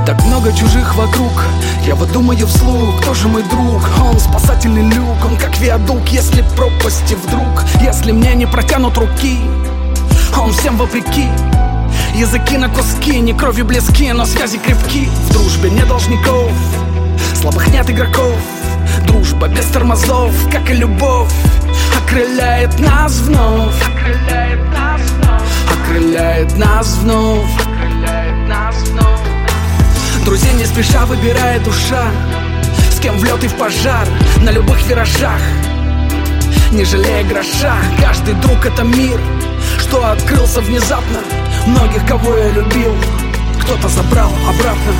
Так много чужих вокруг, я вот думаю вслух, кто же мой друг? Он спасательный люк, он как виадук, если пропасти вдруг. Если мне не протянут руки, он всем вопреки. Языки на куски, не крови близки, но связи крепки. В дружбе нет должников, слабых нет игроков. Дружба без тормозов, как и любовь, окрыляет нас вновь. Окрыляет нас вновь. Окрыляет нас вновь. Окрыляет нас вновь. Друзей не спеша выбирает душа, с кем в лед и в пожар, на любых виражах, не жалея гроша. Каждый друг — это мир, что открылся внезапно. Многих, кого я любил, кто-то забрал обратно.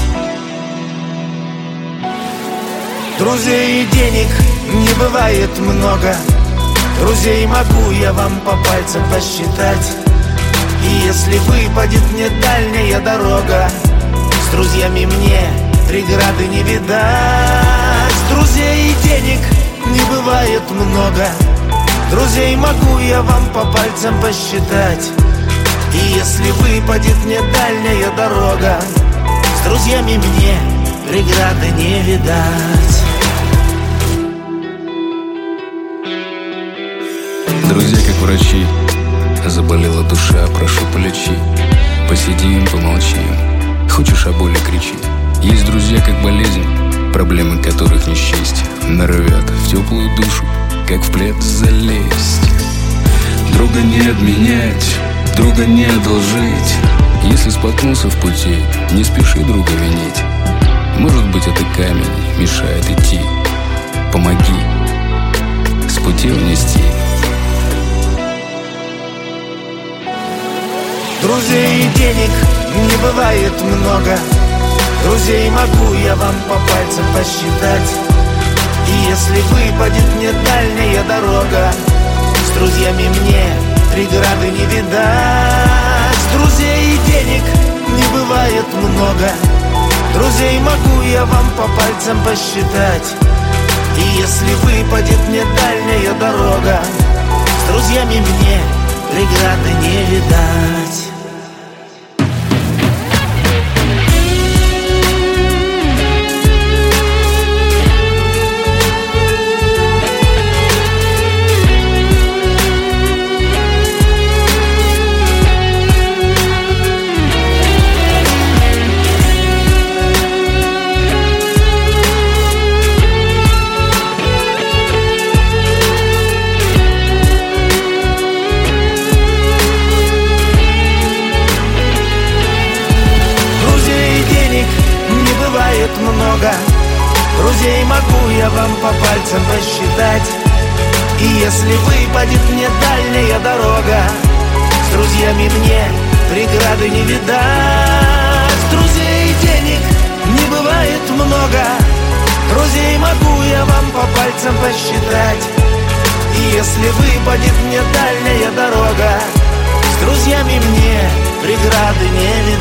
Друзей и денег не бывает много, друзей могу я вам по пальцам посчитать. И если выпадет мне дальняя дорога, с друзьями мне преграды не видать. Друзей и денег не бывает много, друзей могу я вам по пальцам посчитать. И если выпадет мне дальняя дорога, с друзьями мне преграды не видать. Друзья как врачи, заболела душа, прошу полечи. Посидим, помолчим, хочешь о боли кричи. Есть друзья как болезнь, проблемы которых не счесть, норовят в теплую душу, как в плед залезть. Друга не обменять, друга не одолжить. Если споткнулся в пути, не спеши друга винить. Может быть, это камень мешает идти. Помоги с пути унести. Друзей и денег не бывает много, друзей могу я вам по пальцам посчитать. И если выпадет мне дальняя дорога, с друзьями мне преграды не видать. Друзей и денег не бывает много, друзей могу я вам по пальцам посчитать. И если выпадет мне дальняя дорога, с друзьями мне преграды не видать. Много друзей могу я вам по пальцам посчитать. И если выпадет мне дальняя дорога, с друзьями мне преграды не видать. Друзей и денег не бывает много, друзей могу я вам по пальцам посчитать. И если выпадет мне дальняя дорога, с друзьями мне преграды не видать.